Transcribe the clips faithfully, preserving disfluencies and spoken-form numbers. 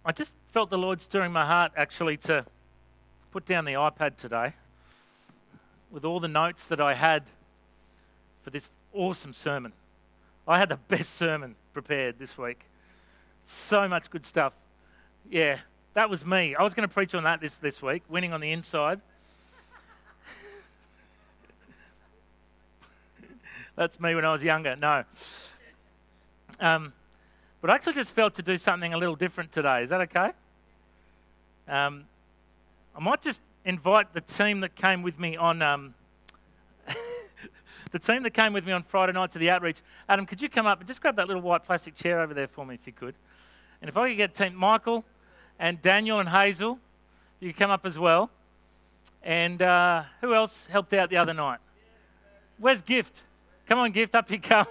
I just felt the Lord stirring my heart actually to put down the iPad today with all the notes that I had for this awesome sermon. I had the best sermon prepared this week. So much good stuff. Yeah, that was me. I was going to preach on that this, this week, winning on the inside. That's me when I was younger. No. Um, but I actually just felt to do something a little different today. Is that okay? Um, I might just invite the team that came with me on um, the team that came with me on Friday night to the outreach. Adam, could you come up and just grab that little white plastic chair over there for me if you could? And if I could get team Michael and Daniel and Hazel, you could come up as well. And uh, who else helped out the other night? Where's Gift? Come on, Gift, up you come.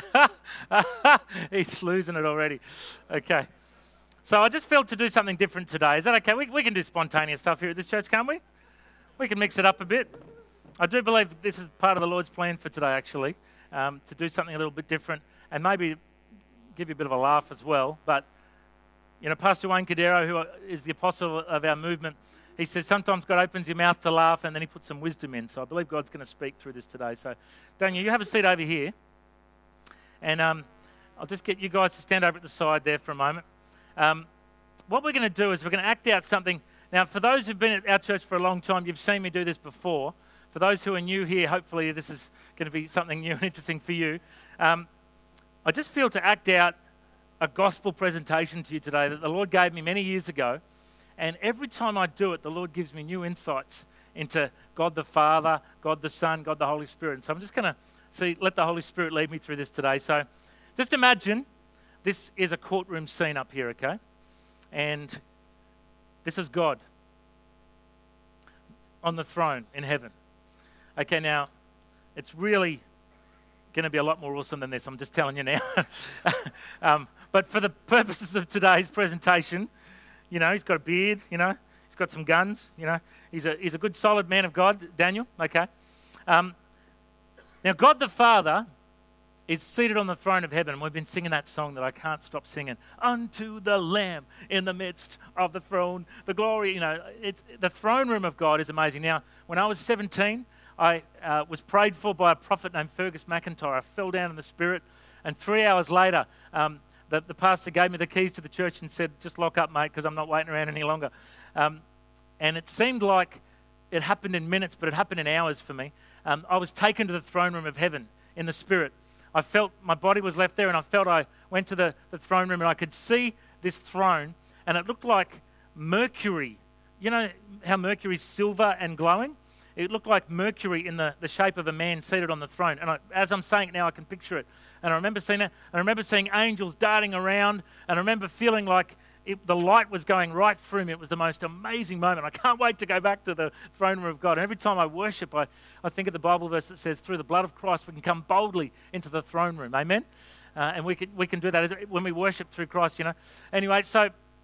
He's losing it already. Okay. So I just felt to do something different today. Is that okay? We, we can do spontaneous stuff here at this church, can't we? We can mix it up a bit. I do believe this is part of the Lord's plan for today, actually, um, to do something a little bit different and maybe give you a bit of a laugh as well. But, you know, Pastor Wayne Cadero, who is the apostle of our movement, he says sometimes God opens your mouth to laugh and then he puts some wisdom in. So I believe God's going to speak through this today. So, Daniel, you have a seat over here. And um, I'll just get you guys to stand over at the side there for a moment. Um, what we're going to do is we're going to act out something. Now, for those who've been at our church for a long time, you've seen me do this before. For those who are new here, hopefully this is going to be something new and interesting for you. Um, I just feel to act out a gospel presentation to you today that the Lord gave me many years ago. And every time I do it, the Lord gives me new insights into God the Father, God the Son, God the Holy Spirit. And so I'm just going to see, let the Holy Spirit lead me through this today. So just imagine this is a courtroom scene up here, okay? And this is God on the throne in heaven. Okay, now, it's really going to be a lot more awesome than this. I'm just telling you now. um, but for the purposes of today's presentation, you know, he's got a beard, you know, he's got some guns, you know. He's a, he's a good, solid man of God, Daniel, okay? Um, now, God the Father is seated on the throne of heaven. And we've been singing that song that I can't stop singing. Unto the Lamb in the midst of the throne, the glory, you know, it's, the throne room of God is amazing. Now, when I was seventeen, I uh, was prayed for by a prophet named Fergus McIntyre. I fell down in the spirit, and three hours later, um, the, the pastor gave me the keys to the church and said, just lock up, mate, because I'm not waiting around any longer. Um, and it seemed like it happened in minutes, but it happened in hours for me. Um, I was taken to the throne room of heaven in the spirit. I felt my body was left there, and I felt I went to the, the throne room, and I could see this throne, and it looked like mercury. You know how Mercury's silver and glowing? It looked like Mercury in the, the shape of a man seated on the throne. And I, as I'm saying it now, I can picture it. And I remember seeing that. I remember seeing angels darting around, and I remember feeling like it, the light was going right through me. It was the most amazing moment. I can't wait to go back to the throne room of God. And every time I worship, I, I think of the Bible verse that says, through the blood of Christ, we can come boldly into the throne room. Amen? Uh, and we can, we can do that when we worship through Christ, you know. Anyway, so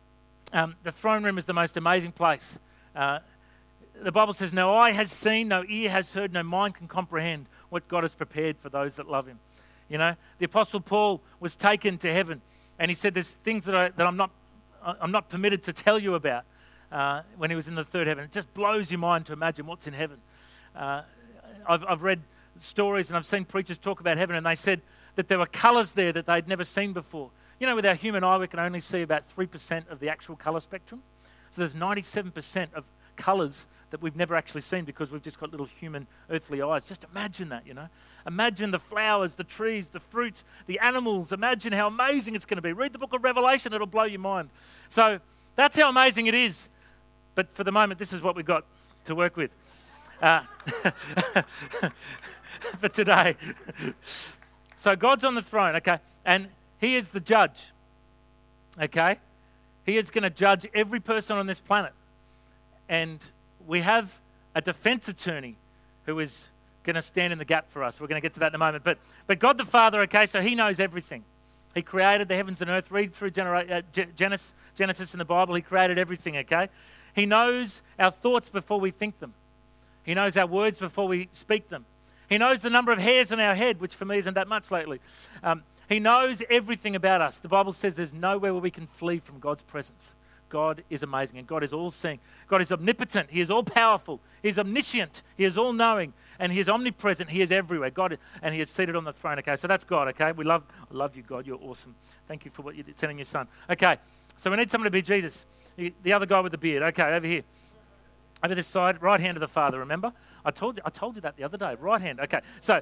um, the throne room is the most amazing place. Uh, the Bible says, no eye has seen, no ear has heard, no mind can comprehend what God has prepared for those that love him. You know, the Apostle Paul was taken to heaven, and he said, there's things that, I, that I'm not I'm not permitted to tell you about uh, when he was in the third heaven. It just blows your mind to imagine what's in heaven. Uh, I've, I've read stories and I've seen preachers talk about heaven, and they said that there were colours there that they'd never seen before. You know, with our human eye, we can only see about three percent of the actual colour spectrum. So there's ninety-seven percent of colours that we've never actually seen because we've just got little human earthly eyes. Just imagine that, you know. Imagine the flowers, the trees, the fruits, the animals. Imagine how amazing it's going to be. Read the book of Revelation, it'll blow your mind. So that's how amazing it is. But for the moment, this is what we've got to work with uh, for today. So God's on the throne, okay, and he is the judge, okay. He is going to judge every person on this planet. And we have a defense attorney who is going to stand in the gap for us. We're going to get to that in a moment. But but God the Father, okay, so he knows everything. He created the heavens and earth. Read through genera- uh, Genesis, Genesis in the Bible. He created everything, okay? He knows our thoughts before we think them. He knows our words before we speak them. He knows the number of hairs on our head, which for me isn't that much lately. Um, he knows everything about us. The Bible says there's nowhere where we can flee from God's presence. God is amazing and God is all-seeing. God is omnipotent. He is all-powerful. He is omniscient. He is all-knowing. And He is omnipresent. He is everywhere. God, and He is seated on the throne. Okay, so that's God, okay? We love I love you, God. You're awesome. Thank you for what you did, sending your Son. Okay, so we need someone to be Jesus. The other guy with the beard. Okay, over here. Over this side, right hand of the Father, remember? I told you, I told you that the other day. Right hand. Okay, so,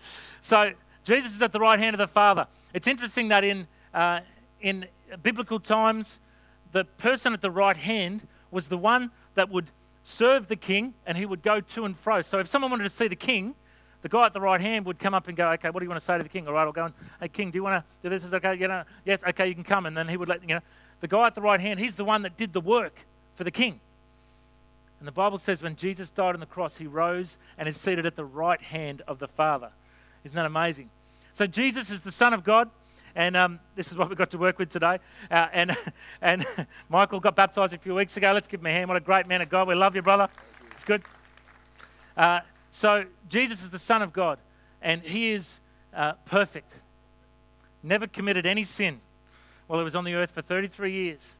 so Jesus is at the right hand of the Father. It's interesting that in uh, in biblical times, the person at the right hand was the one that would serve the king, and he would go to and fro. So if someone wanted to see the king, the guy at the right hand would come up and go, okay, what do you want to say to the king? All right, I'll go and, hey, king, do you want to do this? Is okay? You know, yes, okay, you can come. And then he would let, you know, the guy at the right hand, he's the one that did the work for the king. And the Bible says when Jesus died on the cross, he rose and is seated at the right hand of the Father. Isn't that amazing? So Jesus is the Son of God. And um, this is what we got to work with today. Uh, and and Michael got baptized a few weeks ago. Let's give him a hand. What a great man of God. We love you, brother. It's good. Uh, so Jesus is the Son of God, and He is uh, perfect. Never committed any sin while He was on the earth for thirty-three years.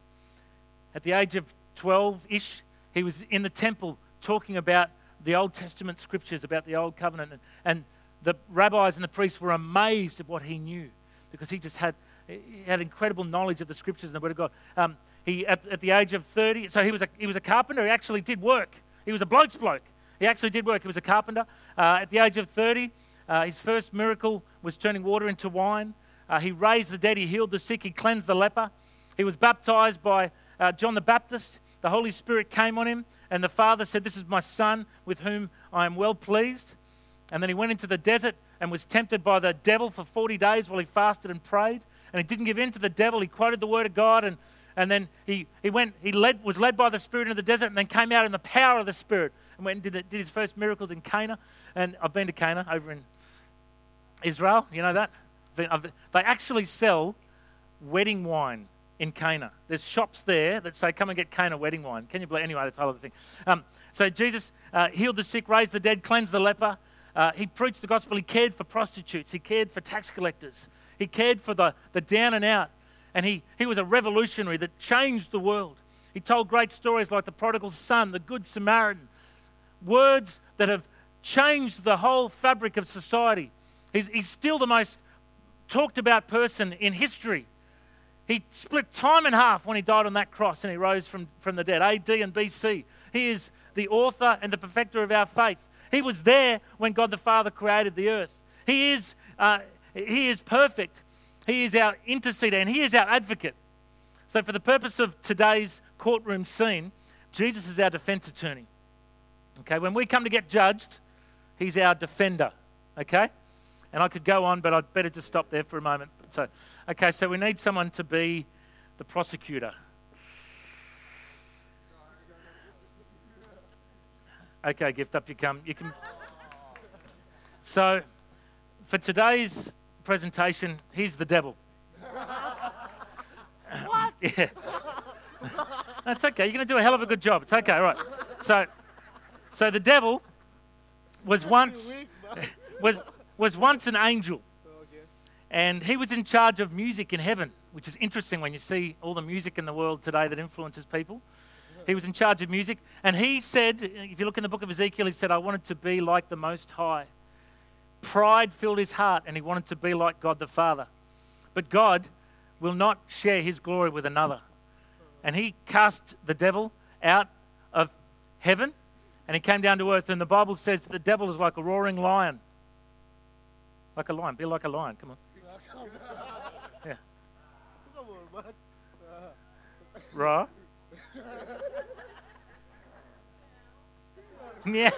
At the age of twelve-ish, He was in the temple talking about the Old Testament scriptures, about the Old Covenant. And, and the rabbis and the priests were amazed at what He knew, because he just had he had incredible knowledge of the scriptures and the Word of God. Um, he at, at the age of thirty, so he was a he was a carpenter. He actually did work. He was a bloke's bloke. He actually did work. He was a carpenter. Uh, at the age of thirty, uh, his first miracle was turning water into wine. Uh, he raised the dead. He healed the sick. He cleansed the leper. He was baptized by uh, John the Baptist. The Holy Spirit came on him, and the Father said, "This is my Son, with whom I am well pleased." And then he went into the desert and was tempted by the devil for forty days while he fasted and prayed. And he didn't give in to the devil. He quoted the word of God, and, and then he, he went, he led, was led by the Spirit into the desert, and then came out in the power of the Spirit and went and did, did his first miracles in Cana. And I've been to Cana over in Israel. You know that? They actually sell wedding wine in Cana. There's shops there that say, come and get Cana wedding wine. Can you believe? Anyway, that's a whole other thing. Um, so Jesus uh, healed the sick, raised the dead, cleansed the leper. Uh, he preached the gospel. He cared for prostitutes. He cared for tax collectors. He cared for the, the down and out. And he, he was a revolutionary that changed the world. He told great stories like the prodigal son, the good Samaritan, words that have changed the whole fabric of society. He's, he's still the most talked about person in history. He split time in half when he died on that cross and he rose from, from the dead, A D and B C. He is the author and the perfecter of our faith. He was there when God the Father created the earth. He is, uh, he is perfect. He is our interceder and He is our advocate. So for the purpose of today's courtroom scene, Jesus is our defense attorney. Okay, when we come to get judged, He's our defender. Okay? And I could go on, but I'd better just stop there for a moment. So, okay, so we need someone to be the prosecutor. Okay, gift up you come. You can. So, for today's presentation, he's the devil. What? Yeah. That's okay. You're going to do a hell of a good job. It's okay, all right. So, so the devil was once was was once an angel, and he was in charge of music in heaven, which is interesting when you see all the music in the world today that influences people. He was in charge of music, and he said, if you look in the book of Ezekiel, he said, I wanted to be like the Most High. Pride filled his heart, and he wanted to be like God the Father. But God will not share His glory with another. And He cast the devil out of heaven, and he came down to earth, and the Bible says that the devil is like a roaring lion. Like a lion. Be like a lion. Come on. Yeah. Right. Yeah.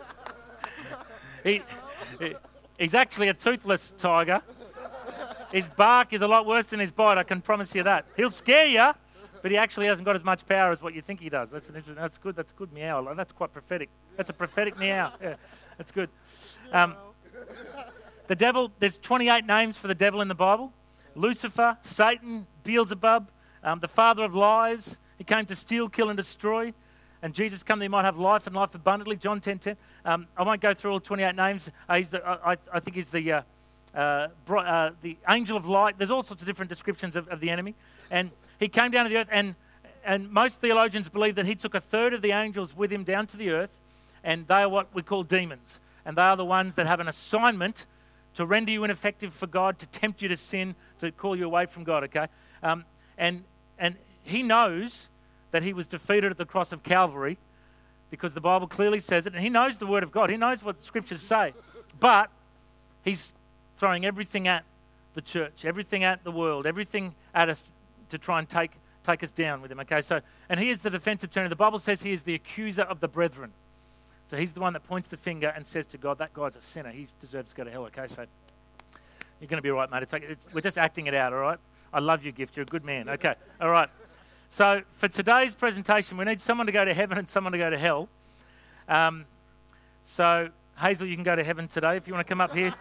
He, he, he's actually a toothless tiger. His bark is a lot worse than his bite, I can promise you that. He'll scare you, but he actually hasn't got as much power as what you think he does. That's an interesting, that's good, that's good meow. That's quite prophetic. That's a prophetic meow. Yeah, that's good. Um, the devil, there's twenty-eight names for the devil in the Bible. Lucifer, Satan, Beelzebub, um, the father of lies. He came to steal, kill, and destroy. And Jesus come that He might have life and life abundantly. John ten ten. Um, I won't go through all twenty-eight names. Uh, he's the, I, I think he's the uh, uh, bro, uh, the angel of light. There's all sorts of different descriptions of, of the enemy. And he came down to the earth, and and most theologians believe that he took a third of the angels with him down to the earth, and they are what we call demons. And they are the ones that have an assignment to render you ineffective for God, to tempt you to sin, to call you away from God, okay? Um, and and he knows that he was defeated at the cross of Calvary because the Bible clearly says it, and he knows the Word of God. He knows what the Scriptures say. But he's throwing everything at the church, everything at the world, everything at us to try and take, take us down with him, okay? So, and he is the defense attorney. The Bible says he is the accuser of the brethren. So he's the one that points the finger and says to God, that guy's a sinner. He deserves to go to hell, okay? So you're going to be all right, mate. It's like, it's, we're just acting it out, all right? I love your gift. You're a good man. Okay, all right. So for today's presentation, we need someone to go to heaven and someone to go to hell. Um, so Hazel, you can go to heaven today if you want to come up here.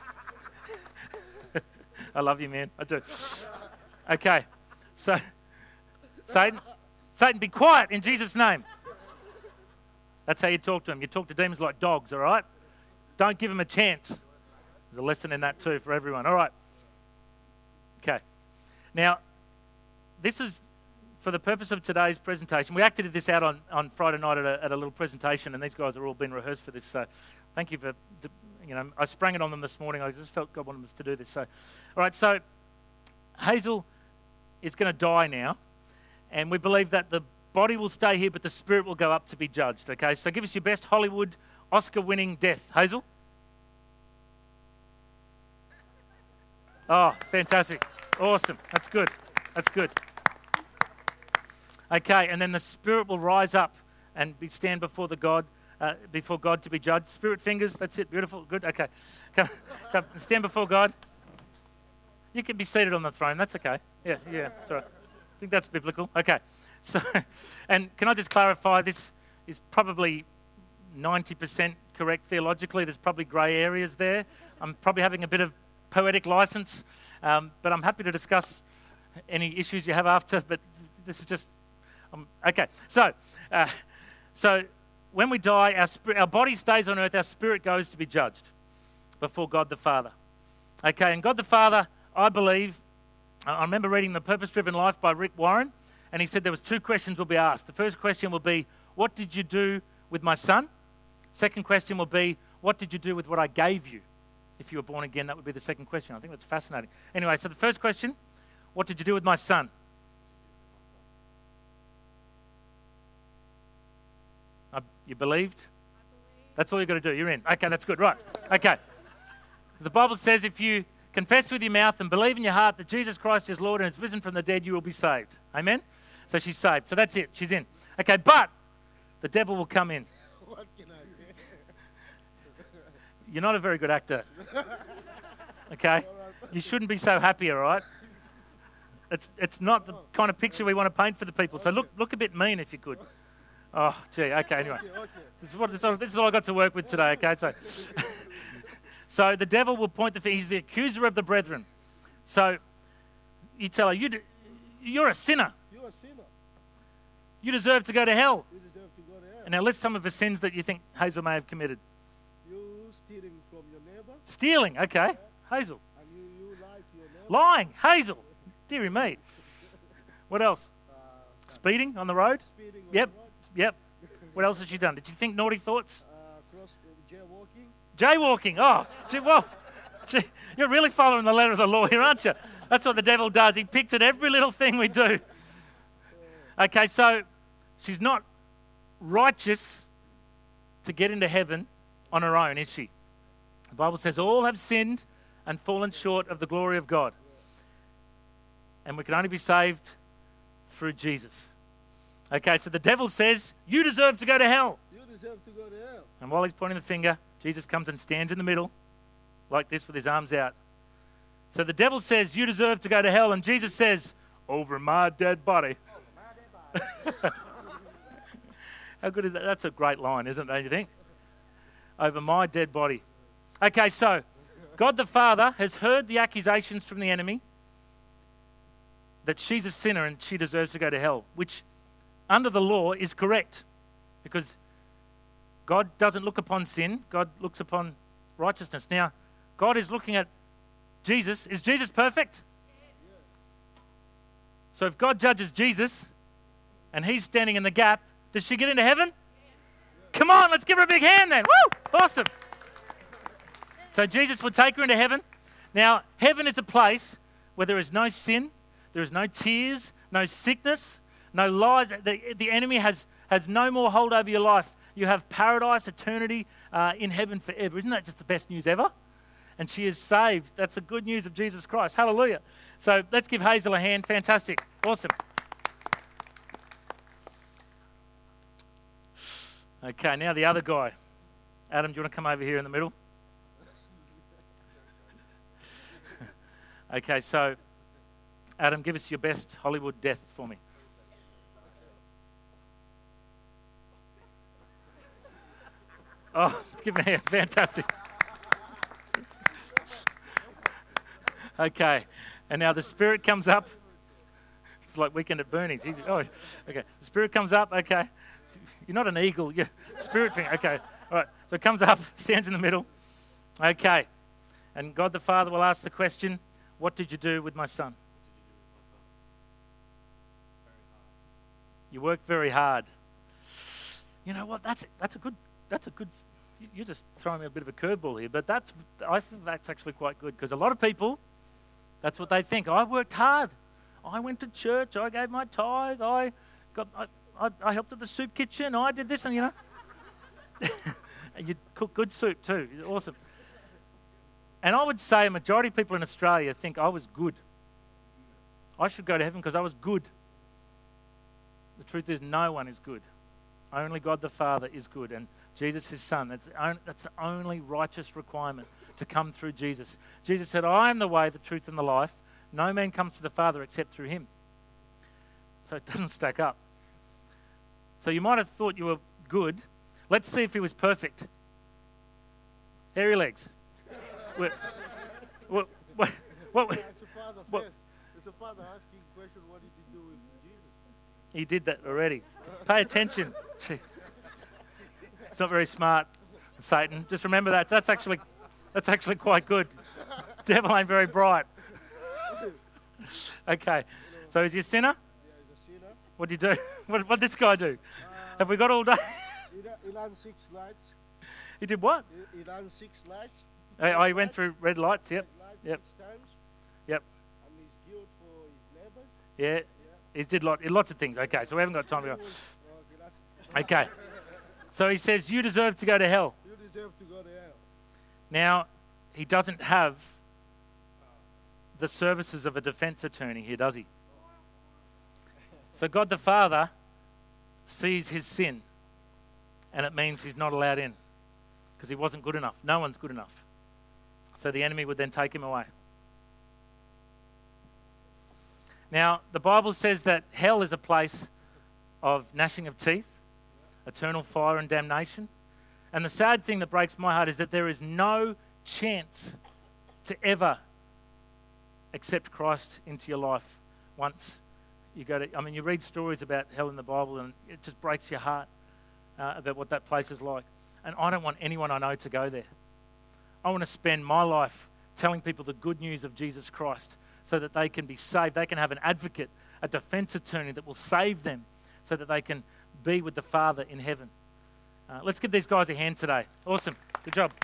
I love you, man. I do. Okay, so Satan, Satan, be quiet in Jesus' name. That's how you talk to him. You talk to demons like dogs, all right? Don't give them a chance. There's a lesson in that too for everyone. All right. Okay. Now, this is for the purpose of today's presentation. We acted this out on, on Friday night at a, at a little presentation, and these guys have all been rehearsed for this. So thank you for, you know, I sprang it on them this morning. I just felt God wanted us to do this. So, all right, so Hazel is going to die now, and we believe that the body will stay here, but the spirit will go up to be judged, okay? So give us your best Hollywood Oscar-winning death. Hazel? Oh, fantastic. Awesome. That's good. That's good. Okay, and then the spirit will rise up and be stand before the God, uh, before God to be judged. Spirit fingers, that's it. Beautiful. Good. Okay. Come, come, stand before God. You can be seated on the throne. That's okay. Yeah, yeah. That's all right. I think that's biblical. Okay. So, and can I just clarify, this is probably ninety percent correct theologically. There's probably grey areas there. I'm probably having a bit of poetic license, um, but I'm happy to discuss any issues you have after, but this is just, um, okay. So, uh, so when we die, our, spirit, our body stays on earth, our spirit goes to be judged before God the Father. Okay, and God the Father, I believe, I remember reading The Purpose-Driven Life by Rick Warren, and he said there was two questions will be asked. The first question will be, what did you do with my son? Second question will be, what did you do with what I gave you? If you were born again, that would be the second question. I think that's fascinating. Anyway, so the first question, what did you do with my son? Uh, you believed? That's all you've got to do. You're in. Okay, that's good. Right. Okay. The Bible says if you confess with your mouth and believe in your heart that Jesus Christ is Lord and is risen from the dead, you will be saved. Amen? So she's saved. So that's it. She's in. Okay, but the devil will come in. What can I do? You're not a very good actor. Okay? You shouldn't be so happy, all right? It's it's not the kind of picture we want to paint for the people. So look look a bit mean if you could. Oh, gee. Okay, anyway. This is what this is, this is all I got to work with today, okay? So So the devil will point the finger. He's the accuser of the brethren. So you tell her, you do, you're a sinner. You're a sinner. You deserve to go to hell. You deserve to go to hell. And now list some of the sins that you think Hazel may have committed. You stealing from your neighbor. Stealing, okay. Yeah. Hazel. And you, you lie to your neighbor. Lying, Hazel. Dearie me. What else? Uh, Speeding on the road? speeding on Yep, the road. yep. What else has she done? Did you think naughty thoughts? Uh, cross, uh, jaywalking. Jaywalking. Oh, gee, well, gee, you're really following the letter of the law here, aren't you? That's what the devil does. He picks at every little thing we do. Okay, so she's not righteous to get into heaven on her own, is she? The Bible says all have sinned and fallen short of the glory of God. And we can only be saved through Jesus. Okay, so the devil says, you deserve to go to hell. You deserve to go to hell. And while he's pointing the finger, Jesus comes and stands in the middle, like this with his arms out. So the devil says, you deserve to go to hell. And Jesus says, over my dead body. How good is that? That's a great line, isn't it, don't you think? Over my dead body. Okay, so God the Father has heard the accusations from the enemy that she's a sinner and she deserves to go to hell, which under the law is correct, because God doesn't look upon sin, God looks upon righteousness. Now, God is looking at Jesus. Is Jesus perfect? So if God judges Jesus, and he's standing in the gap. Does she get into heaven? Come on, let's give her a big hand then. Woo! Awesome. So Jesus will take her into heaven. Now, heaven is a place where there is no sin, there is no tears, no sickness, no lies. The, the enemy has, has no more hold over your life. You have paradise, eternity uh, in heaven forever. Isn't that just the best news ever? And she is saved. That's the good news of Jesus Christ. Hallelujah. So let's give Hazel a hand. Fantastic. Awesome. Okay, now the other guy. Adam, do you want to come over here in the middle? Okay, so Adam, give us your best Hollywood death for me. Oh, give me a hand. Fantastic. Okay, and now the Spirit comes up. It's like Weekend at Bernie's. He's, oh, okay. The Spirit comes up. Okay, you're not an eagle. You're Spirit thing. Okay, all right. So it comes up, stands in the middle. Okay, and God the Father will ask the question, "What did you do with my son?" You worked very hard. You know what? That's that's a good. That's a good. You're just throwing me a bit of a curveball here, but that's. I think that's actually quite good because a lot of people, that's what they think. I worked hard. I went to church. I gave my tithe. I got. I, I, I helped at the soup kitchen. I did this, and you know, and you cook good soup too. Awesome. And I would say a majority of people in Australia think I was good. I should go to heaven because I was good. The truth is, no one is good. Only God the Father is good, and Jesus, his Son. That's the, only, that's the only righteous requirement to come through Jesus. Jesus said, I am the way, the truth, and the life. No man comes to the Father except through him. So it doesn't stack up. So you might have thought you were good. Let's see if he was perfect. Hairy legs. what, what, what, what, It's a father what, first. It's a father asking question, what did he do with Jesus? He did that already. Pay attention. It's not very smart, Satan. Just remember that. That's actually, that's actually quite good. Devil ain't very bright. Okay. So is he a sinner? Yeah, he's a sinner. What did he do? What what did this guy do? Uh, Have we got all day? He, ra- he ran six lights. He did what? He, he ran six lights. Oh, oh, he went through red lights. Yep. Red lights Yep. six times. Yep. And he's guilt for his neighbors. Yeah. Yeah. He did lot, lots of things. Okay. So we haven't got time to go. Okay, that's- Okay. So he says, you deserve to go to hell. You deserve to go to hell. Now, he doesn't have the services of a defense attorney here, does he? So God the Father sees his sin, and it means he's not allowed in because he wasn't good enough. No one's good enough. So the enemy would then take him away. Now, the Bible says that hell is a place of gnashing of teeth, eternal fire and damnation. And the sad thing that breaks my heart is that there is no chance to ever accept Christ into your life once you go to, I mean, you read stories about hell in the Bible and it just breaks your heart uh, about what that place is like. And I don't want anyone I know to go there. I want to spend my life telling people the good news of Jesus Christ so that they can be saved. They can have an advocate, a defense attorney that will save them so that they can be with the Father in heaven. Uh, let's give these guys a hand today. Awesome. Good job.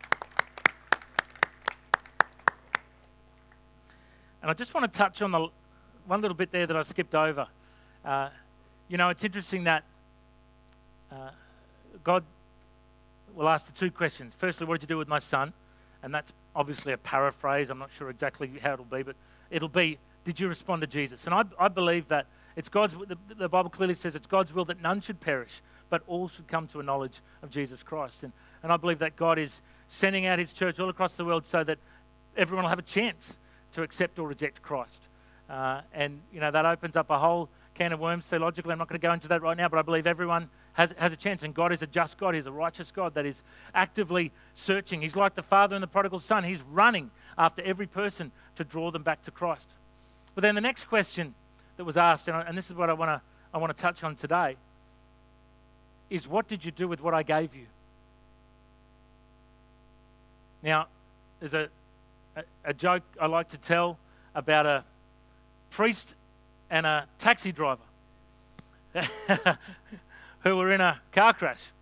And I just want to touch on the one little bit there that I skipped over. Uh, you know, it's interesting that uh, God will ask the two questions. Firstly, what did you do with my son? And that's obviously a paraphrase. I'm not sure exactly how it'll be, but it'll be, did you respond to Jesus? And I, I believe that it's God's, the, the Bible clearly says it's God's will that none should perish, but all should come to a knowledge of Jesus Christ. And, and I believe that God is sending out his church all across the world so that everyone will have a chance to accept or reject Christ. Uh, and, you know, that opens up a whole can of worms theologically. I'm not going to go into that right now, but I believe everyone has, has a chance. And God is a just God. He's a righteous God that is actively searching. He's like the father and the prodigal son. He's running after every person to draw them back to Christ. But then the next question that was asked, and, I, and this is what I want to I want to touch on today, is what did you do with what I gave you? Now, there's a, a, a joke I like to tell about a priest and a taxi driver. who were in a car crash.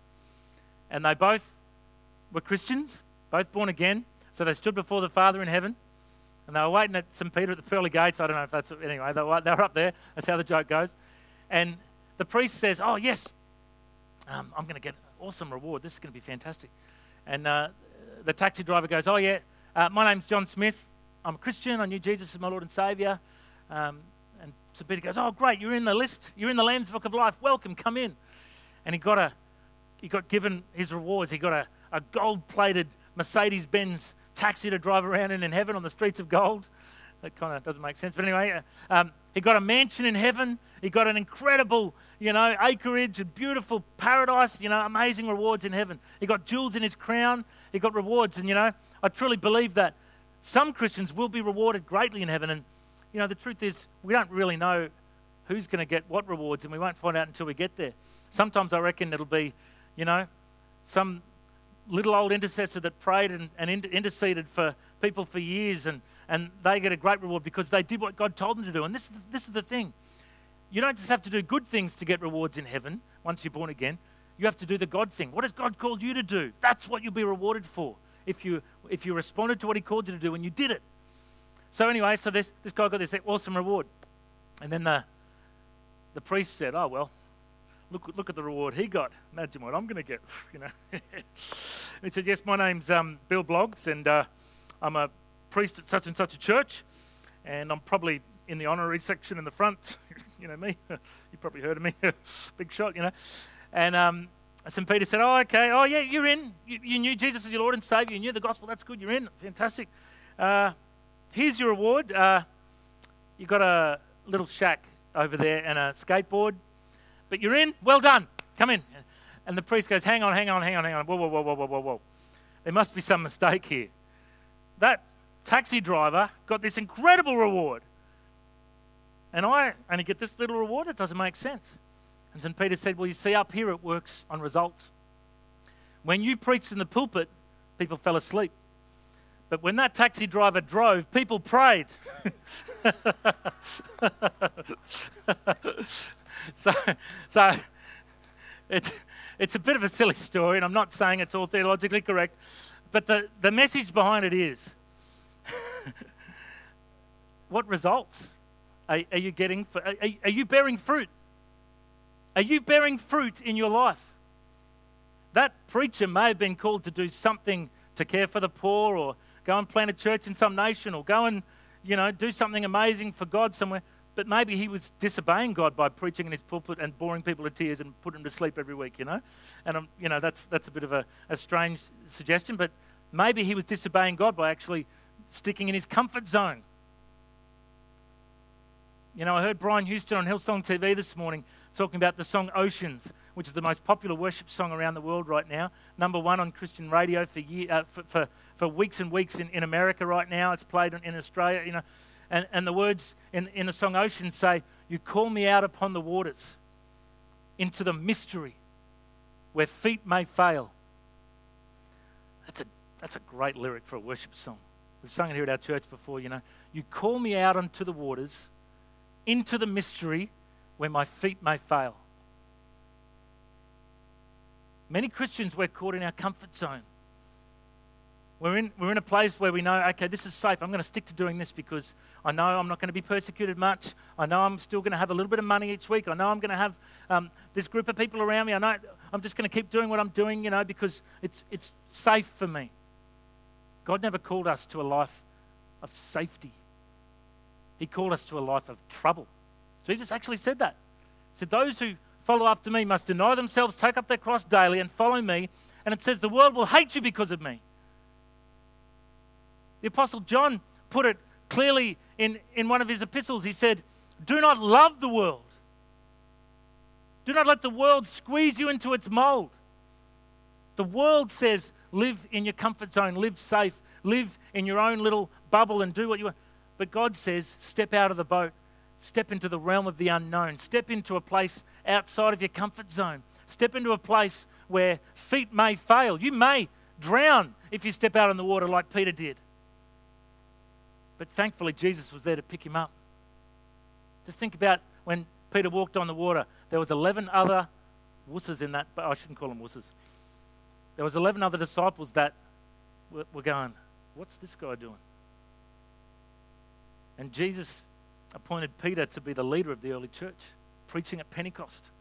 And they both were Christians, both born again. So they stood before the Father in heaven, and they were waiting at Saint Peter at the pearly gates. I don't know if that's... Anyway, they were, they were up there. That's how the joke goes. And the priest says, oh, yes, um, I'm going to get an awesome reward. This is going to be fantastic. And uh, the taxi driver goes, oh, yeah, uh, my name's John Smith. I'm a Christian. I knew Jesus as my Lord and Saviour. Um, and Saint Peter goes, oh, great, you're in the list. You're in the Lamb's Book of Life. Welcome, come in. And he got a, he got given his rewards. He got a, a gold-plated Mercedes-Benz taxi to drive around in in heaven on the streets of gold. That kind of doesn't make sense. But anyway, uh, um, he got a mansion in heaven. He got an incredible, you know, acreage, a beautiful paradise, you know, amazing rewards in heaven. He got jewels in his crown. He got rewards. And, you know, I truly believe that some Christians will be rewarded greatly in heaven. And, you know, the truth is we don't really know who's going to get what rewards, and we won't find out until we get there. Sometimes I reckon it'll be, you know, some little old intercessor that prayed and, and inter- interceded for people for years, and, and they get a great reward because they did what God told them to do. And this is, the, this is the thing. You don't just have to do good things to get rewards in heaven once you're born again. You have to do the God thing. What has God called you to do? That's what you'll be rewarded for if you if you responded to what he called you to do and you did it. So anyway, so this, this guy got this awesome reward. And then the, the priest said, oh, well, Look, look at the reward he got. Imagine what I'm going to get, you know. He said, yes, my name's um, Bill Bloggs, and uh, I'm a priest at such and such a church, and I'm probably in the honorary section in the front. You know me. You probably heard of me. Big shot, you know. And um, Saint Peter said, oh, okay. Oh, yeah, you're in. You, you knew Jesus as your Lord and Saviour. You knew the gospel. That's good. You're in. Fantastic. Uh, here's your reward. Uh, you got a little shack over there and a skateboard. But you're in, well done, come in. And the priest goes, hang on, hang on, hang on, hang on, whoa, whoa, whoa, whoa, whoa, whoa, whoa. There must be some mistake here. That taxi driver got this incredible reward. And I only get this little reward? It doesn't make sense. And Saint Peter said, well, you see, up here it works on results. When you preached in the pulpit, people fell asleep. But when that taxi driver drove, people prayed. So, so it, it's a bit of a silly story, and I'm not saying it's all theologically correct, but the, the message behind it is, what results are, are you getting? For, are, are you bearing fruit? Are you bearing fruit in your life? That preacher may have been called to do something to care for the poor, or go and plant a church in some nation, or go and, you know, do something amazing for God somewhere. But maybe he was disobeying God by preaching in his pulpit and boring people to tears and putting them to sleep every week, you know. And, um, you know, that's that's a bit of a, a strange suggestion, but maybe he was disobeying God by actually sticking in his comfort zone. You know, I heard Brian Houston on Hillsong T V this morning talking about the song Oceans, which is the most popular worship song around the world right now. Number one on Christian radio for year, uh, for, for, for weeks and weeks in, in America right now. It's played in, in Australia, you know. And, and the words in, in the song Ocean say, you call me out upon the waters into the mystery where feet may fail. That's a, that's a great lyric for a worship song. We've sung it here at our church before, you know. You call me out onto the waters into the mystery where my feet may fail. Many Christians, we're caught in our comfort zone. We're in, we're in a place where we know, okay, this is safe. I'm going to stick to doing this because I know I'm not going to be persecuted much. I know I'm still going to have a little bit of money each week. I know I'm going to have um, this group of people around me. I know I'm just going to keep doing what I'm doing, you know, because it's it's safe for me. God never called us to a life of safety. He called us to a life of trouble. Jesus actually said that. He said, those who follow after me must deny themselves, take up their cross daily and follow me. And it says the world will hate you because of me. The Apostle John put it clearly in, in one of his epistles. He said, do not love the world. Do not let the world squeeze you into its mold. The world says, live in your comfort zone, live safe, live in your own little bubble and do what you want. But God says, step out of the boat, step into the realm of the unknown, step into a place outside of your comfort zone, step into a place where feet may fail. You may drown if you step out in the water like Peter did. But thankfully, Jesus was there to pick him up. Just think about when Peter walked on the water, there was eleven other wusses in that, but I shouldn't call them wusses. There was eleven other disciples that were, were going, what's this guy doing? And Jesus appointed Peter to be the leader of the early church, preaching at Pentecost,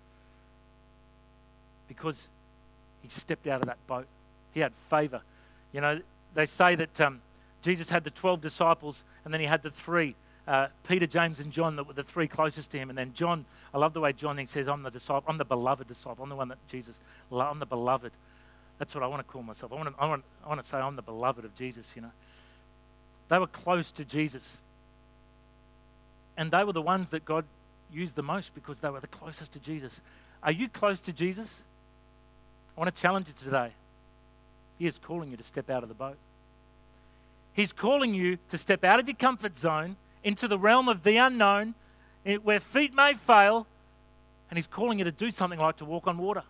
because he stepped out of that boat. He had favor. You know, they say that um, Jesus had the twelve disciples, and then he had the three, uh, Peter, James, and John, that were the three closest to him. And then John, I love the way John he says, I'm the disciple, I'm the beloved disciple. I'm the one that Jesus, I'm the beloved. That's what I want to call myself. I want to, I want, I want to say I'm the beloved of Jesus, you know. They were close to Jesus. And they were the ones that God used the most because they were the closest to Jesus. Are you close to Jesus? I want to challenge you today. He is calling you to step out of the boat. He's calling you to step out of your comfort zone into the realm of the unknown, where feet may fail, and he's calling you to do something like to walk on water.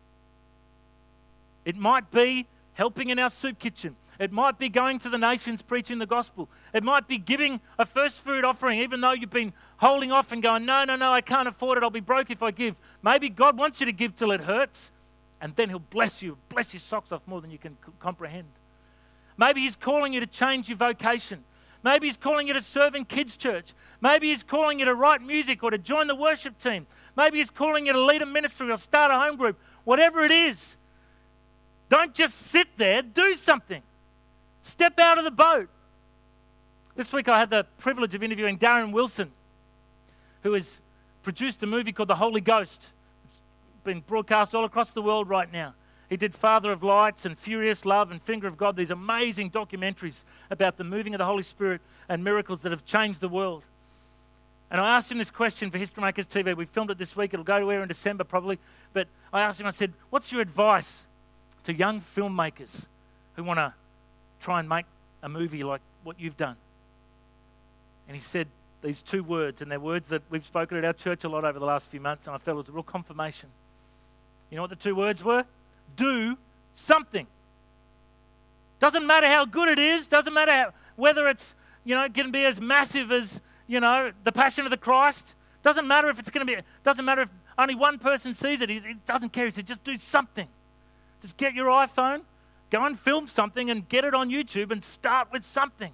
It might be helping in our soup kitchen. It might be going to the nations preaching the gospel. It might be giving a first fruit offering, even though you've been holding off and going, no, no, no, I can't afford it. I'll be broke if I give. Maybe God wants you to give till it hurts, and then he'll bless you, bless your socks off more than you can c- comprehend. Maybe he's calling you to change your vocation. Maybe he's calling you to serve in kids' church. Maybe he's calling you to write music or to join the worship team. Maybe he's calling you to lead a ministry or start a home group. Whatever it is, don't just sit there, do something. Step out of the boat. This week I had the privilege of interviewing Darren Wilson, who has produced a movie called The Holy Ghost. It's been broadcast all across the world right now. He did Father of Lights and Furious Love and Finger of God, these amazing documentaries about the moving of the Holy Spirit and miracles that have changed the world. And I asked him this question for History Makers T V. We filmed it this week. It'll go to air in December probably. But I asked him, I said, what's your advice to young filmmakers who want to try and make a movie like what you've done? And he said these two words, and they're words that we've spoken at our church a lot over the last few months, and I felt it was a real confirmation. You know what the two words were? Do something. Doesn't matter how good it is, doesn't matter how, whether it's, you know, can be as massive as, you know, the Passion of the Christ. Doesn't matter if it's going to be, doesn't matter if only one person sees it. He, he doesn't care. He said, just do something. Just get your iPhone, go and film something and get it on YouTube and start with something.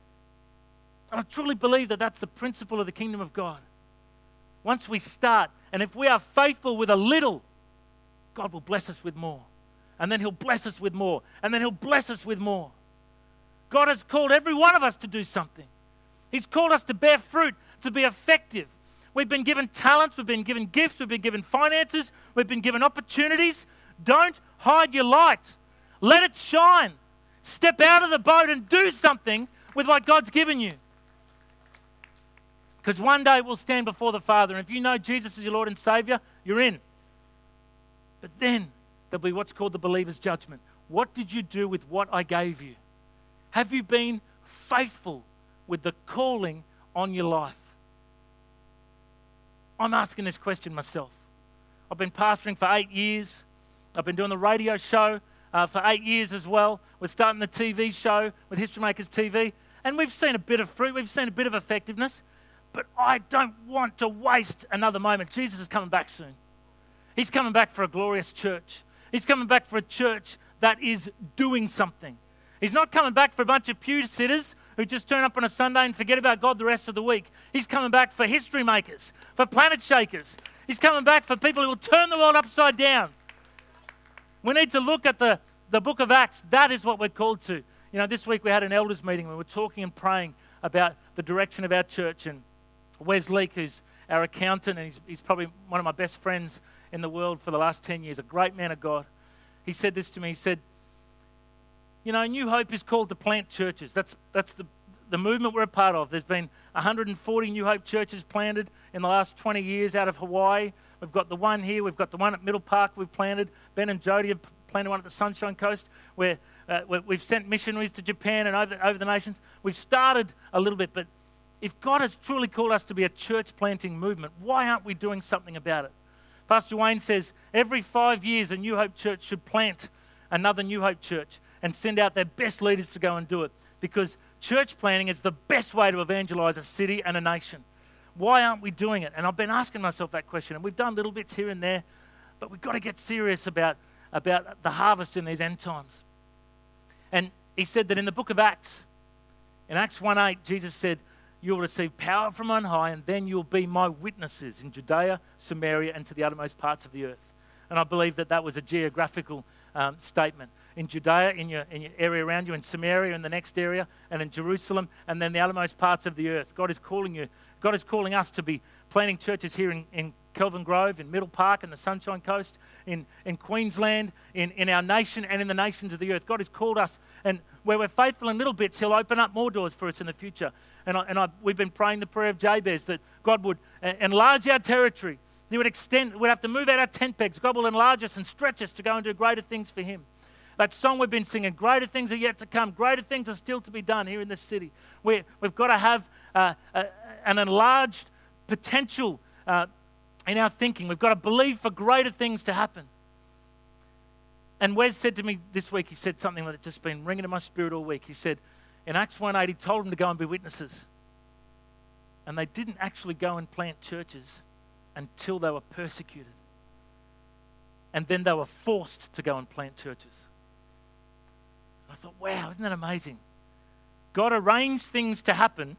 And I truly believe that that's the principle of the kingdom of God. Once we start, and if we are faithful with a little, God will bless us with more. And then he'll bless us with more. And then he'll bless us with more. God has called every one of us to do something. He's called us to bear fruit, to be effective. We've been given talents, we've been given gifts, we've been given finances, we've been given opportunities. Don't hide your light. Let it shine. Step out of the boat and do something with what God's given you. Because one day we'll stand before the Father. And if you know Jesus is your Lord and Savior, you're in. But then there'll be what's called the believer's judgment. What did you do with what I gave you? Have you been faithful with the calling on your life? I'm asking this question myself. I've been pastoring for eight years. I've been doing the radio show uh, for eight years as well. We're starting the T V show with History Makers T V. And we've seen a bit of fruit. We've seen a bit of effectiveness. But I don't want to waste another moment. Jesus is coming back soon. He's coming back for a glorious church. He's coming back for a church that is doing something. He's not coming back for a bunch of pew sitters who just turn up on a Sunday and forget about God the rest of the week. He's coming back for history makers, for planet shakers. He's coming back for people who will turn the world upside down. We need to look at the, the book of Acts. That is what we're called to. You know, this week we had an elders meeting where we were talking and praying about the direction of our church. And Wes Leake, who's our accountant, and he's, he's probably one of my best friends in the world for the last ten years, a great man of God. He said this to me. He said, you know, New Hope is called to plant churches. That's that's the, the movement we're a part of. There's been one hundred forty New Hope churches planted in the last twenty years out of Hawaii. We've got the one here. We've got the one at Middle Park we've planted. Ben and Jody have planted one at the Sunshine Coast where, uh, where we've sent missionaries to Japan and over, over the nations. We've started a little bit, but if God has truly called us to be a church planting movement, why aren't we doing something about it? Pastor Wayne says every five years a New Hope church should plant another New Hope church and send out their best leaders to go and do it, because church planting is the best way to evangelize a city and a nation. Why aren't we doing it? And I've been asking myself that question, and we've done little bits here and there, but we've got to get serious about, about the harvest in these end times. And he said that in the book of Acts, in Acts one eight, Jesus said, "You'll receive power from on high, and then you'll be my witnesses in Judea, Samaria, and to the uttermost parts of the earth." And I believe that that was a geographical um, statement. In Judea, in your, in your area around you, in Samaria, in the next area, and in Jerusalem, and then the uttermost parts of the earth. God is calling you. God is calling us to be planting churches here in, in Kelvin Grove, in Middle Park, in the Sunshine Coast, in, in Queensland, in, in our nation, and in the nations of the earth. God has called us, and where we're faithful in little bits, He'll open up more doors for us in the future. And, I, and I, we've been praying the prayer of Jabez, that God would uh, enlarge our territory. He would extend, we'd have to move out our tent pegs. God will enlarge us and stretch us to go and do greater things for Him. That song we've been singing, greater things are yet to come. Greater things are still to be done here in this city. We, we've got to have uh, a, an enlarged potential uh, in our thinking. We've got to believe for greater things to happen. And Wes said to me this week, he said something that had just been ringing in my spirit all week. He said, in Acts one eight, he told them to go and be witnesses. And they didn't actually go and plant churches until they were persecuted. And then they were forced to go and plant churches. I thought, wow, isn't that amazing? God arranged things to happen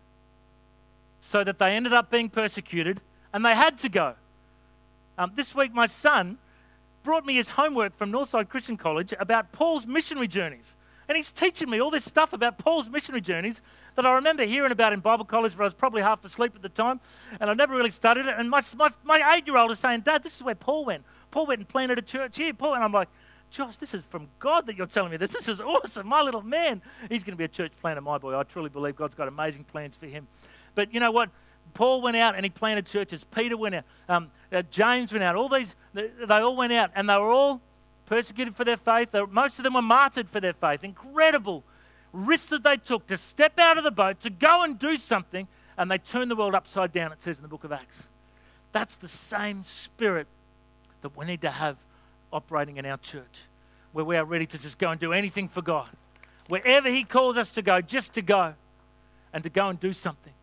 so that they ended up being persecuted, and they had to go. Um, this week, my son brought me his homework from Northside Christian College about Paul's missionary journeys. And he's teaching me all this stuff about Paul's missionary journeys that I remember hearing about in Bible college, where I was probably half asleep at the time, and I never really studied it. And my, my, my eight-year-old is saying, "Dad, this is where Paul went. Paul went and planted a church here. Paul," and I'm like, "Josh, this is from God that you're telling me this. This is awesome. My little man, he's going to be a church planter, my boy. I truly believe God's got amazing plans for him." But you know what? Paul went out and he planted churches. Peter went out. Um, uh, James went out. All these, they, they all went out, and they were all persecuted for their faith. They, most of them were martyred for their faith. Incredible risks that they took to step out of the boat, to go and do something, and they turned the world upside down, it says in the book of Acts. That's the same spirit that we need to have operating in our church, where we are ready to just go and do anything for God. Wherever He calls us to go, just to go and to go and do something.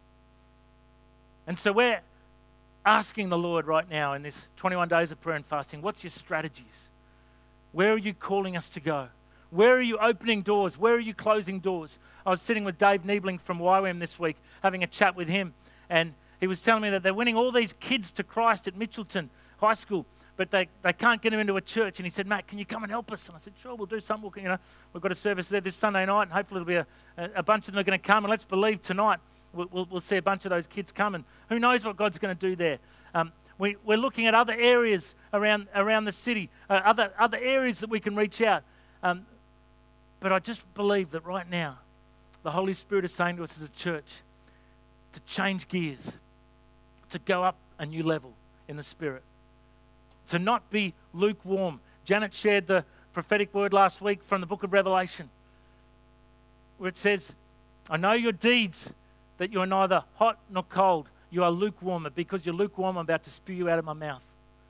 And so we're asking the Lord right now in this twenty-one days of prayer and fasting, what's your strategies? Where are you calling us to go? Where are you opening doors? Where are you closing doors? I was sitting with Dave Niebling from Y WAM this week, having a chat with him, and he was telling me that they're winning all these kids to Christ at Mitchelton High School, but they, they can't get them into a church. And he said, "Matt, can you come and help us?" And I said, "Sure, we'll do something. We'll, you know, we've got a service there this Sunday night, and hopefully it'll be a, a bunch of them are going to come. And let's believe tonight we'll, we'll, we'll see a bunch of those kids come. And who knows what God's going to do there." Um, we, we're looking at other areas around around the city, uh, other other areas that we can reach out. Um, but I just believe that right now, the Holy Spirit is saying to us as a church to change gears, to go up a new level in the Spirit, to not be lukewarm. Janet shared the prophetic word last week from the book of Revelation, where it says, "I know your deeds, that you are neither hot nor cold. You are lukewarm, and because you're lukewarm, I'm about to spew you out of my mouth."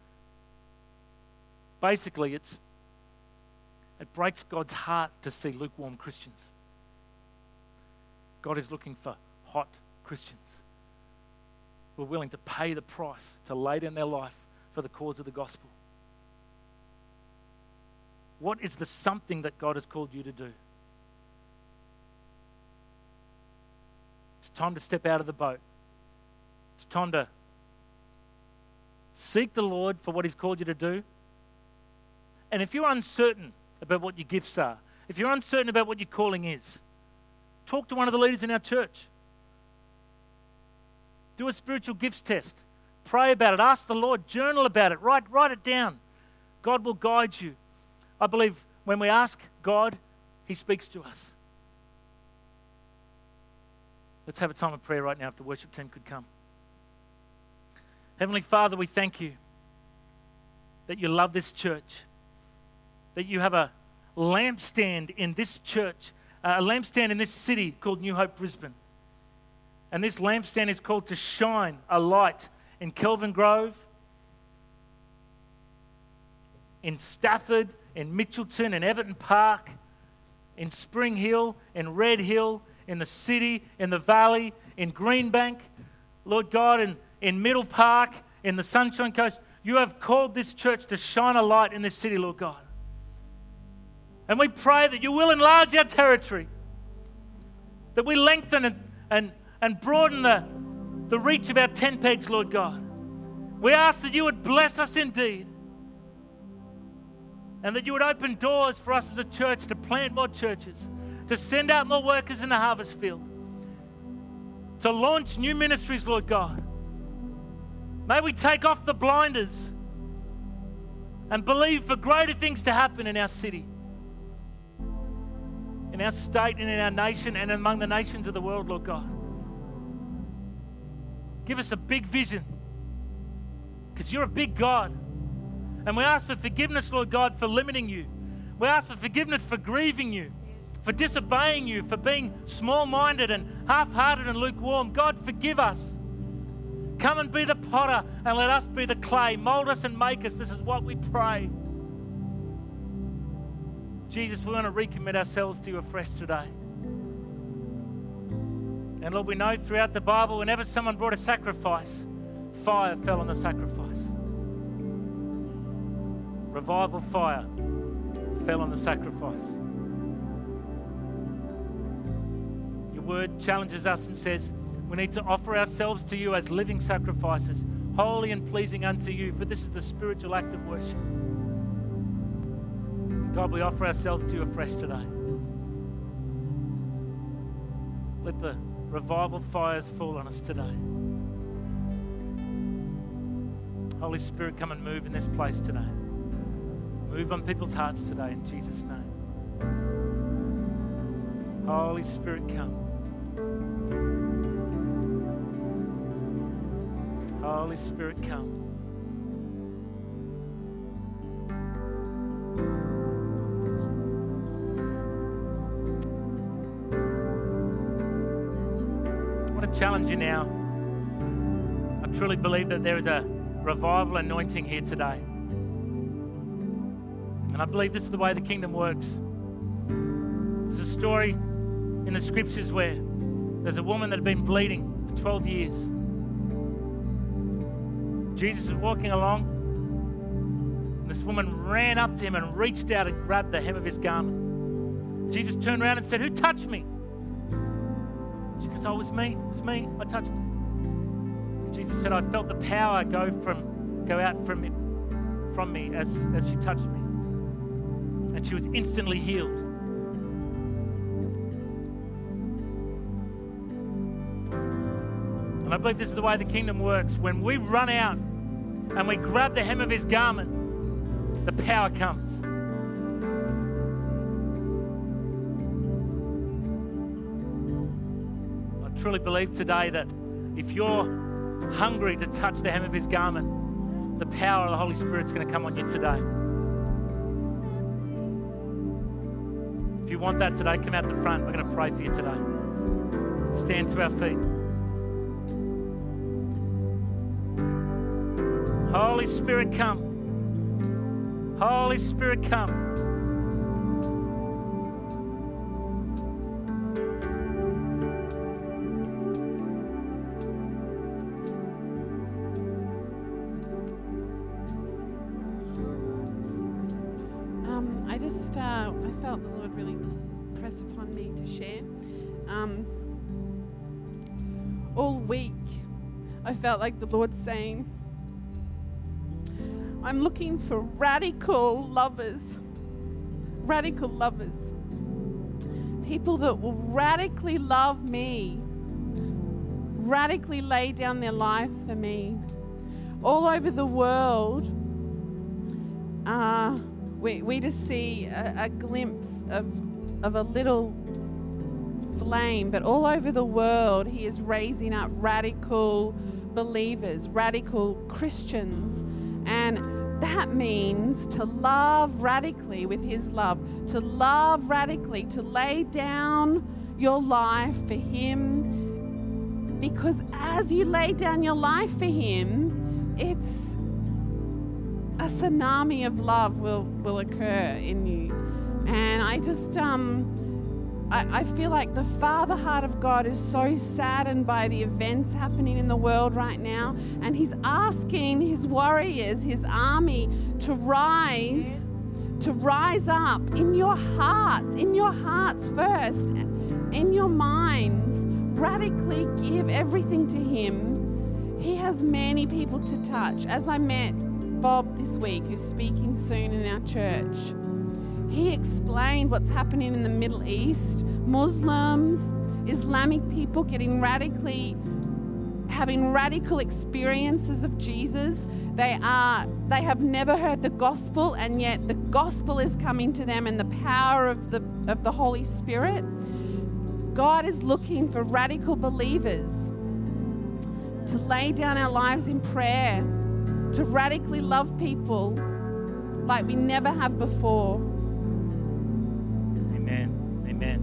Basically, it's it breaks God's heart to see lukewarm Christians. God is looking for hot Christians who are willing to pay the price, to lay down their life for the cause of the gospel. What is the something that God has called you to do? It's time to step out of the boat. It's time to seek the Lord for what He's called you to do. And if you're uncertain about what your gifts are, if you're uncertain about what your calling is, talk to one of the leaders in our church. Do a spiritual gifts test. Pray about it. Ask the Lord. Journal about it. Write, write it down. God will guide you. I believe when we ask God, He speaks to us. Let's have a time of prayer right now if the worship team could come. Heavenly Father, we thank you that you love this church, that you have a lampstand in this church, uh, a lampstand in this city called New Hope Brisbane. And this lampstand is called to shine a light in Kelvin Grove, in Stafford, in Mitchelton, in Everton Park, in Spring Hill, in Red Hill, in the city, in the valley, in Greenbank, Lord God, and in Middle Park, in the Sunshine Coast. You have called this church to shine a light in this city, Lord God. And we pray that you will enlarge our territory, that we lengthen and, and, and broaden the, the reach of our tent pegs, Lord God. We ask that you would bless us indeed, and that you would open doors for us as a church to plant more churches, to send out more workers in the harvest field, to launch new ministries, Lord God. May we take off the blinders and believe for greater things to happen in our city, in our state, and in our nation, and among the nations of the world, Lord God. Give us a big vision, because you're a big God. And we ask for forgiveness, Lord God, for limiting you. We ask for forgiveness for grieving you, for disobeying you, for being small-minded and half-hearted and lukewarm. God, forgive us. Come and be the potter and let us be the clay. Mold us and make us. This is what we pray. Jesus, we want to recommit ourselves to you afresh today. And Lord, we know throughout the Bible, whenever someone brought a sacrifice, fire fell on the sacrifice. Revival fire fell on the sacrifice. Your word challenges us and says we need to offer ourselves to you as living sacrifices, holy and pleasing unto you, for this is the spiritual act of worship. God, we offer ourselves to you afresh today. Let the revival fires fall on us today. Holy Spirit, come and move in this place today. Move on people's hearts today in Jesus' name. Holy Spirit, come. Holy Spirit, come. I want to challenge you now. I truly believe that there is a revival anointing here today. And I believe this is the way the kingdom works. There's a story in the scriptures where there's a woman that had been bleeding for twelve years. Jesus was walking along, and this woman ran up to him and reached out and grabbed the hem of his garment. Jesus turned around and said, "Who touched me?" She goes, "Oh, it was me, it was me, I touched it." Jesus said, "I felt the power go from go out from him, from me as, as she touched me." And she was instantly healed. And I believe this is the way the kingdom works. When we run out and we grab the hem of his garment, the power comes. I truly believe today that if you're hungry to touch the hem of his garment, the power of the Holy Spirit's going to come on you today. If you want that today, come out the front. We're going to pray for you today. Stand to our feet. Holy Spirit, come. Holy Spirit, come. Um, I just, uh, I felt the Lord really press upon me to share. Um, all week, I felt like the Lord saying, I'm looking for radical lovers, radical lovers, people that will radically love me, radically lay down their lives for me. All over the world, uh, we, we just see a, a glimpse of, of a little flame, but all over the world, He is raising up radical believers, radical Christians. And that means to love radically with His love, to love radically, to lay down your life for Him. Because as you lay down your life for Him, it's a tsunami of love will, will occur in you. And I just, um, I, I feel like the Father heart of God is so saddened by the events happening in the world right now, and He's asking His warriors, His army, to rise, to rise up in your hearts, in your hearts first, in your minds. Radically give everything to Him. He has many people to touch. As I met Bob this week, who's speaking soon in our church, he explained what's happening in the Middle East. Muslims, Islamic people getting radically, having radical experiences of Jesus. They are, they have never heard the gospel, and yet the gospel is coming to them, and the power of the of the Holy Spirit. God is looking for radical believers to lay down our lives in prayer, to radically love people like we never have before. Amen. Amen.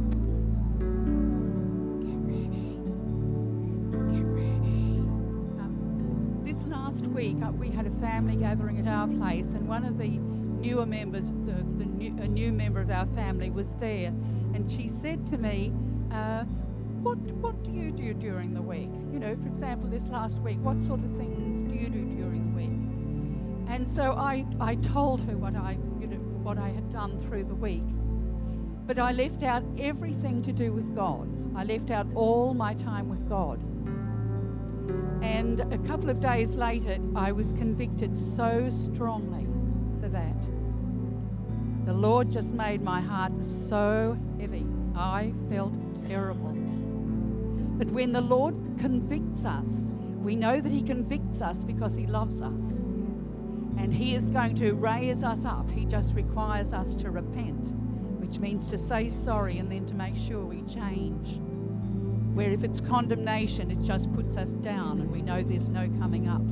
Get ready. Get ready. Um, this last week, uh, we had a family gathering at our place, and one of the newer members, the, the new, a new member of our family, was there, and she said to me, uh, "What what do you do during the week? You know, for example, this last week, what sort of things do you do during the week?" And so I I told her what I you know what I had done through the week. But I left out everything to do with God. I left out all my time with God. And a couple of days later, I was convicted so strongly for that. The Lord just made my heart so heavy. I felt terrible. But when the Lord convicts us, we know that He convicts us because He loves us. And He is going to raise us up. He just requires us to repent, which means to say sorry and then to make sure we change. Where if it's condemnation, it just puts us down and we know there's no coming up.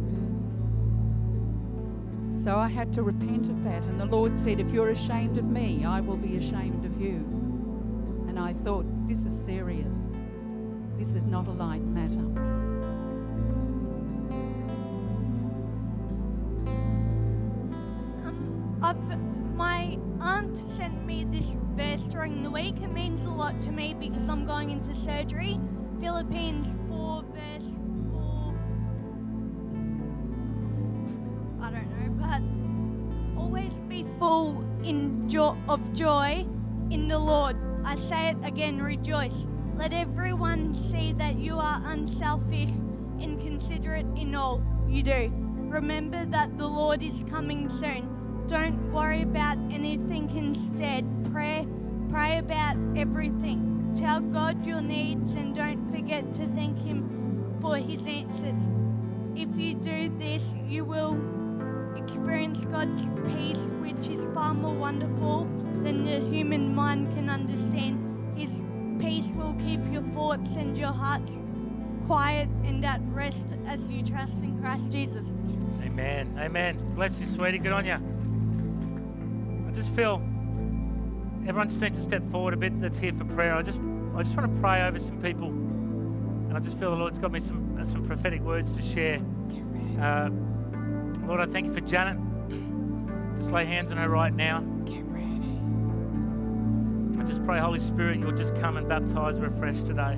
So I had to repent of that. And the Lord said, if you're ashamed of me, I will be ashamed of you. And I thought, this is serious. This is not a light matter. Um, I've, my aunt sent me this verse during the week. It means a lot to me because I'm going into surgery. Philippines four verse four. I don't know, but always be full in jo- of joy in the Lord. I say it again, rejoice. Let everyone see that you are unselfish and considerate in all you do. Remember that the Lord is coming soon. Don't worry about anything. Instead, pray, pray about everything. Tell God your needs and don't forget to thank Him for His answers. If you do this, you will experience God's peace, which is far more wonderful than the human mind can understand. His peace will keep your thoughts and your hearts quiet and at rest as you trust in Christ Jesus. Amen. Amen. Bless you, sweetie. Good on you. I just feel everyone just needs to step forward a bit that's here for prayer. I just I just want to pray over some people. And I just feel the Lord's got me some uh, some prophetic words to share. Uh, Lord, I thank you for Janet. Just lay hands on her right now. I just pray, Holy Spirit, you'll just come and baptize her afresh today.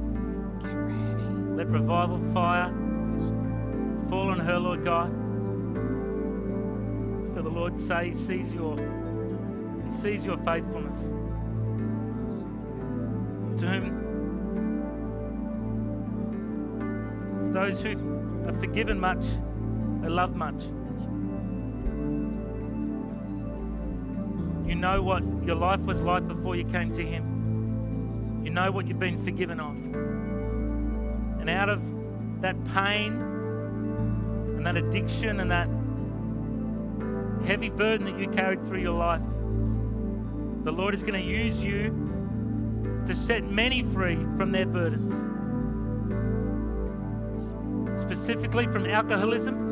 Let revival fire fall on her, Lord God. Just feel the Lord say He sees your He sees your faithfulness. To whom, for those who are forgiven much, they love much. You know what your life was like before you came to Him. You know what you've been forgiven of. And out of that pain and that addiction and that heavy burden that you carried through your life, the Lord is going to use you to set many free from their burdens. Specifically from alcoholism.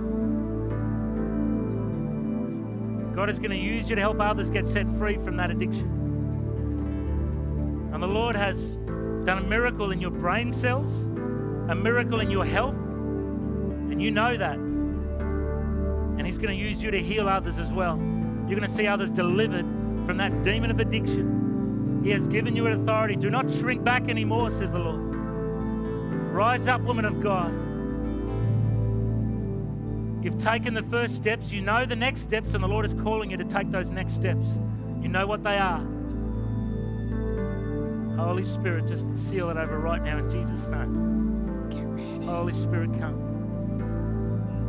God is going to use you to help others get set free from that addiction. And the Lord has done a miracle in your brain cells, a miracle in your health, and you know that. And He's going to use you to heal others as well. You're going to see others delivered from that demon of addiction. He has given you authority. Do not shrink back anymore, says the Lord. Rise up, woman of God. You've taken the first steps. You know the next steps, and the Lord is calling you to take those next steps. You know what they are. Holy Spirit, just seal it over right now in Jesus' name. Holy Spirit, come.